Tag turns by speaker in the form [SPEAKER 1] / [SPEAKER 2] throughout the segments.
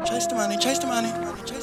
[SPEAKER 1] Chase the money, chase the money.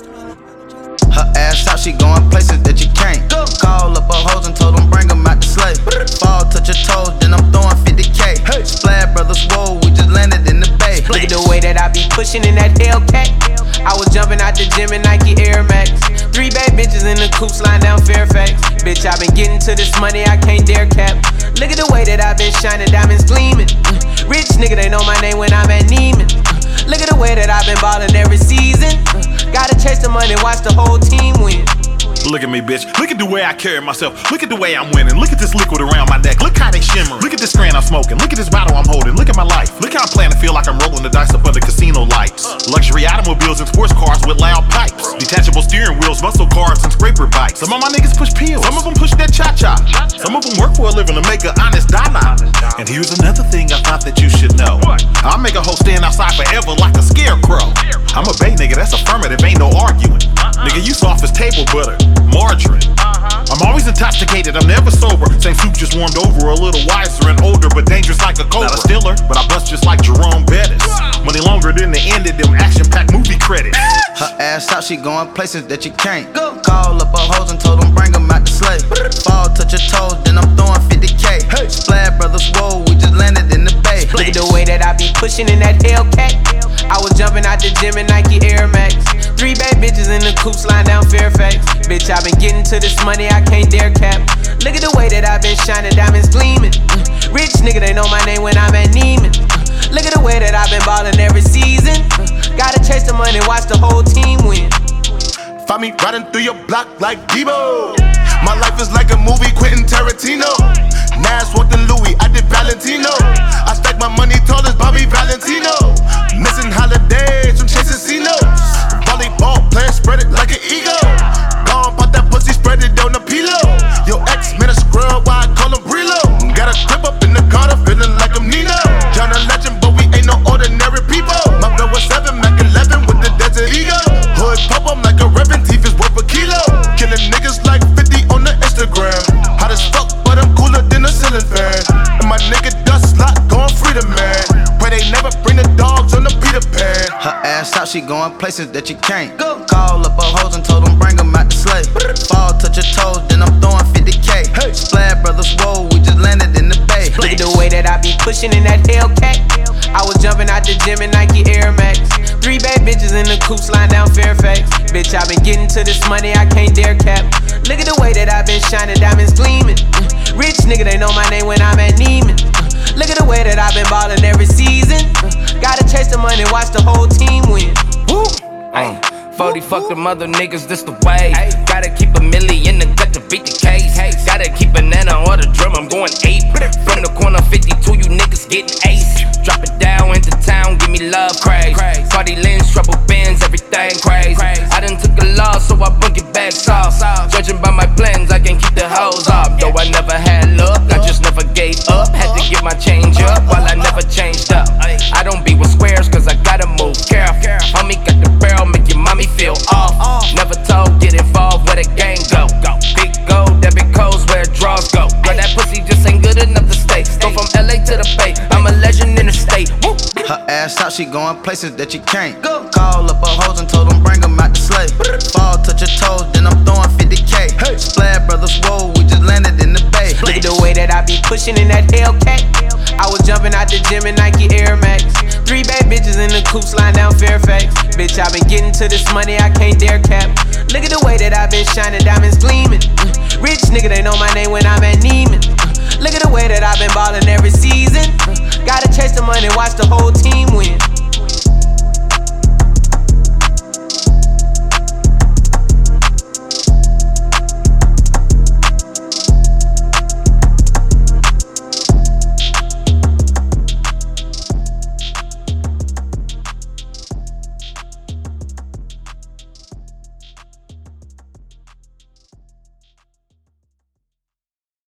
[SPEAKER 2] Her ass out, she going places that you can't. Call up her hoes and told them bring them out to slay. Fall, touch your toes, then I'm throwing 50K. Splash Brothers, whoa, we just landed in the bay.
[SPEAKER 3] Look at the way that I be pushing in that Hellcat. I was jumping out the gym in Nike Air Max. 3 bad bitches in the coupe sliding down Fairfax. Bitch, I been getting to this money, I can't dare cap. Look at the way that I been shining, diamonds gleaming. Rich nigga, they know my name when I'm at Neiman. Look at the way that I been ballin' every season. Gotta chase the money, watch the whole team win.
[SPEAKER 4] Look at me, bitch. Look at the way I carry myself. Look at the way I'm winning. Look at this liquid around my neck. Look how they shimmering. Look at this strand I'm smoking. Look at this bottle I'm holding. Look at my life. Look how I'm playing to feel like I'm rolling the dice up under casino lights. Luxury automobiles and sports cars with loud pipes. Detachable steering wheels, muscle cars, and scraper bikes. Some of my niggas push pills. Some of them push that cha-cha. Some of them work for a living to make an honest dollar. And here's another thing I thought that you should know. I'll make a hoe stand outside forever like a scarecrow. I'm a bay nigga, that's affirmative, ain't no arguing. Nigga, you soft as table butter, margarine. I'm always intoxicated, I'm never sober. Same soup just warmed over, a little wiser and older, but dangerous like a cobra. Not a stiller, but I bust just like Jerome Bettis. Money longer than the end of them action-packed movie credits.
[SPEAKER 2] Her ass out, she going places that you can't. Call up her hoes and told them bring them out to slay. Fall, touch your toes, then I'm throwing 50K. Splash Brothers, whoa, we just landed in the bay.
[SPEAKER 3] Look at the way that I be pushing in that Hellcat. I was jumping out the gym in Nike Air Max. 3 bad bitches in the coupe sliding down Fairfax. Bitch, I been getting to this money, I can't dare cap. Look at the way that I been shining, diamonds gleaming. Rich nigga, they know my name when I'm at Neiman. Look at the way that I been ballin' every season. Gotta chase the money, watch the whole team win.
[SPEAKER 5] Find me riding through your block like Debo. My life is like a movie, Quentin Tarantino. Nas walked in Louis, I did Valentino. I stack my money tall as Bobby Valentino. Missing holidays from chasing C-notes. Volleyball player spread it like an ego. Gone pop that pussy, spread it on the pillow. Your ex man a scrub, why I call him Brilo. Got a crib up in the Carter, feeling like I'm Nino. John a legend, but we ain't no ordinary people. My blood was 7, Mac 11 with the desert ego. Hood pop, I'm like a Reverend, teeth is worth a kilo. Killing niggas like 50 on the Instagram. Hot as fuck, but I'm cooler than a ceiling fan. And my nigga Dust Lot going free to man. Pray they never bring the dogs on the Peter Pan.
[SPEAKER 2] Her ass out, she going places that you can't. Call up her hoes and told them bring them out to slay. Fall, touch your toes, then I'm throwing 50K. Splash Brothers, whoa, we just landed in the bay.
[SPEAKER 3] Look at the way that I be pushing in that Hellcat. I was jumping out the gym in Nike Air Max. 3 bad bitches in the coupe sliding down Fairfax. Bitch, I been getting to this money, I can't dare cap. Look at the way that I been shining, diamonds gleaming. Rich nigga, they know my name when I'm at Neiman. Look at the way that I been ballin' every season. Gotta chase the money, watch the whole team win.
[SPEAKER 6] 40 fuck them other niggas, this the way. Gotta keep a milli in the gut to beat the case. Gotta keep a nana or the drum, I'm going 8. From the corner 52, you niggas getting ace. Drop it down into town, give me love craze. Party lens, trouble bins, everything crazy. I done took a loss, so I book it back soft. Judging by my plans, I can keep the hoes off. Though I never had luck, I just never gave up. Had to get my change up while I never changed up. I don't be with squares, cause I gotta move careful. Homie got the barrel, make your mommy feel off. Never told, get involved where the gang go. Big gold, debit codes where draws go. Girl, that pussy just ain't good enough to stay. Go from LA to the Bay, I'm a legend in the state. Woo.
[SPEAKER 2] Her ass out, she going places that you can't. Call up her hoes and told them bring them out to slay. Fall, touch your toes, then I'm throwing 50K. Splash Brothers, whoa, we just landed in the bay.
[SPEAKER 3] Look at the way that I be pushing in that Hellcat. I was jumping out the gym in Nike Air Max. 3 bad bitches in the coupe sliding down Fairfax. Bitch, I been getting to this money, I can't dare cap. Look at the way that I been shining, diamonds gleaming. Rich nigga, they know my name when I'm at Neiman. Look at the way that I been ballin' every season. Gotta chase the money, watch the whole team win.